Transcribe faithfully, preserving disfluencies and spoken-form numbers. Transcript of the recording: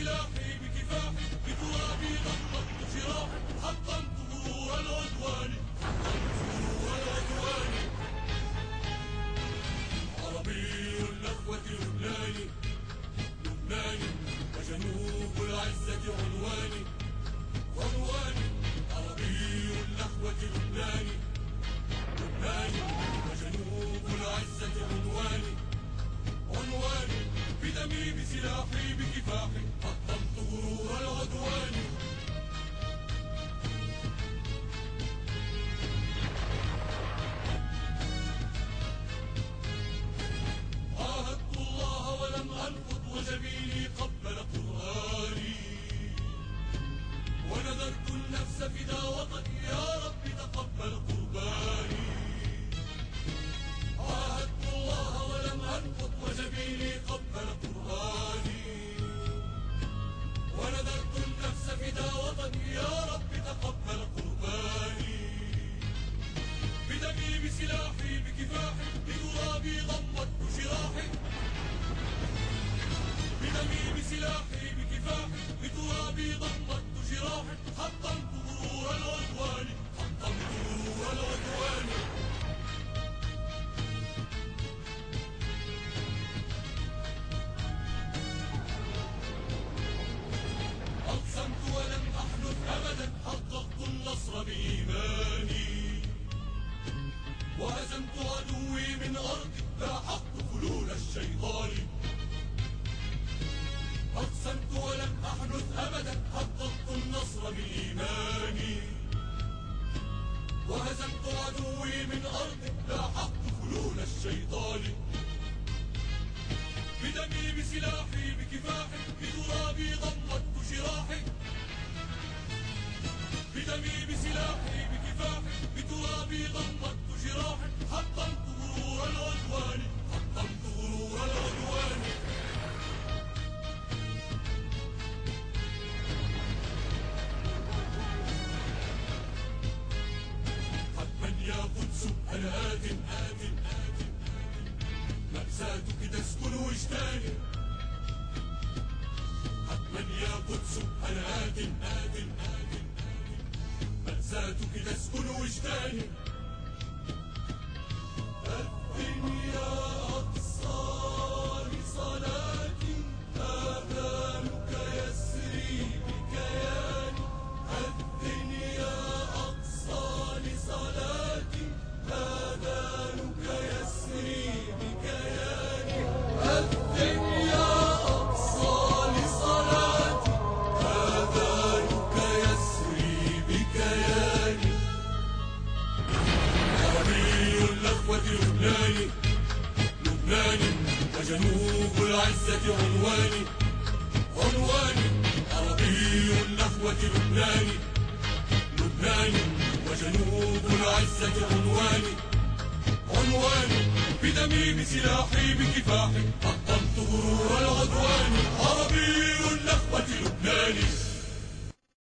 بسلاحي بكفاحي بترابي ضمت جراحي حطمت ظهور العدوان ظهور العدوان عربي النخوة لبناني لبناني وجنوب العزة عنواني عنواني عربي النخوة لبناني لبناني وجنوب العزة عنواني عنواني بدمي بسلاحي بكفاحي حطمت غرور العدوان عاهدت الله ولم أنفض وجبيني قبل قرآني ونذرت النفس فدا وطني يا رب تقبل قرباني عاهدت الله ولم أنفض وجبيني قبل قرآني ونذرت النفس فدا وطني يا رب تقبل قرباني بدمي بسلاحي بكفاحي بترابي ضمت جراحي بدمي بسلاحي بكفاحي بترابي ضمت جراحي حطمت غرور العدوان حطمت غرور العدوان أقسمت ولم أحنث أبدا حققت النصر بإيماني وهزمت عدوي من أرضي لاحقت فلول الشيطان أقسمت ولم أحنث أبدا حققت النصر بإيماني وهزمت عدوي من أرضي لاحقت فلول الشيطان بدمي بسلاحي بكفاحي بترابي ضمت جراحي بدمي بسلاحي بكفاحي بترابي ضمت جراحي حطمت غرور العدوان حطمت غرور العدوان حتما يا قدس أنا آت آت آت مأساتك تسكن وجداني حتما يا قدس أنا آت آت آت مأساتك تسكن وجداني أذن يا أقصى لصلاتي آذانك يسري بكياني أذن يا أقصى لصلاتي آذانك يسري بكياني أذن يا أقصى لصلاتي آذانك يسري بكياني عربي النخوة لبناني لبناني وجنوب العزة عنواني عنواني عربي النخوة لبناني لبناني وجنوب العزة عنواني عنواني بدمي بسلاحي بكفاحي حطمت غرور العدوان عربي النخوة لبناني